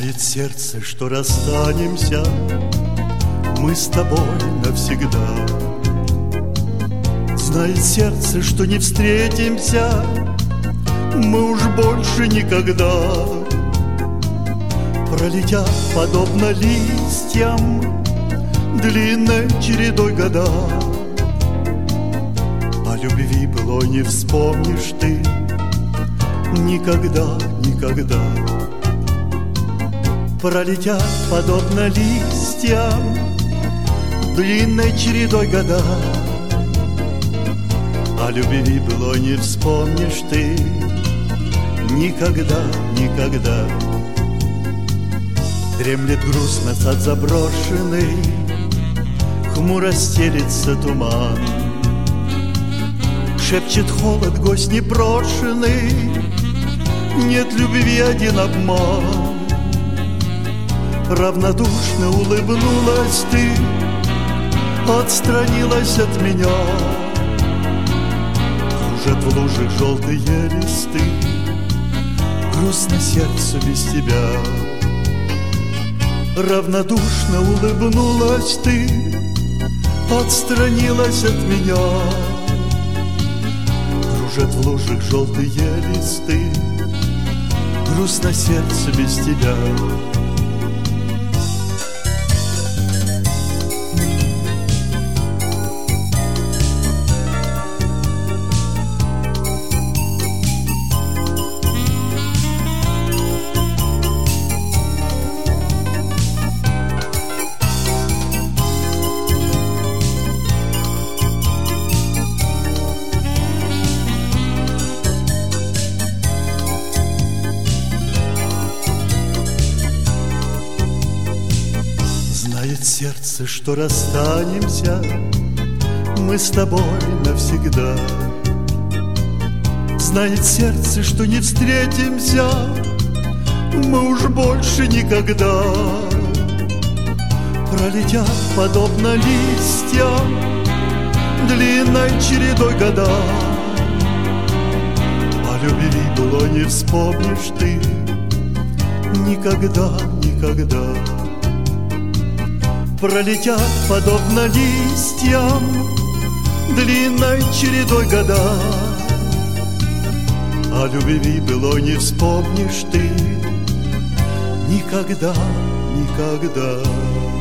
Знает сердце, что расстанемся мы с тобой навсегда. Знает сердце, что не встретимся мы уж больше никогда. Пролетят, подобно листьям, длинной чередой года. О любви былой не вспомнишь ты никогда, никогда. Пролетят, подобно листьям, длинной чередой года. О любви былой не вспомнишь ты никогда, никогда. Дремлет грустно сад заброшенный, хмуро стелится туман. Шепчет холод гость непрошенный, нет любви, один обман. Равнодушно улыбнулась ты, отстранилась от меня. Кружат в лужах желтые листы, грустно сердцу без тебя. Равнодушно улыбнулась ты, отстранилась от меня. Кружат в лужах желтые листы, грустно сердцу без тебя. Знает сердце, что расстанемся мы с тобой навсегда. Знает сердце, что не встретимся мы уж больше никогда. Пролетят, подобно листьям, длинной чередой года. О любви было не вспомнишь ты никогда, никогда. Пролетят, подобно листьям, длинной чередой года. О любви было не вспомнишь ты никогда, никогда.